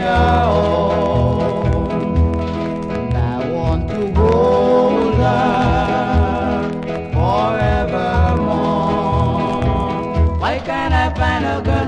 your own. And I want to hold her forevermore. Why can't I find a girl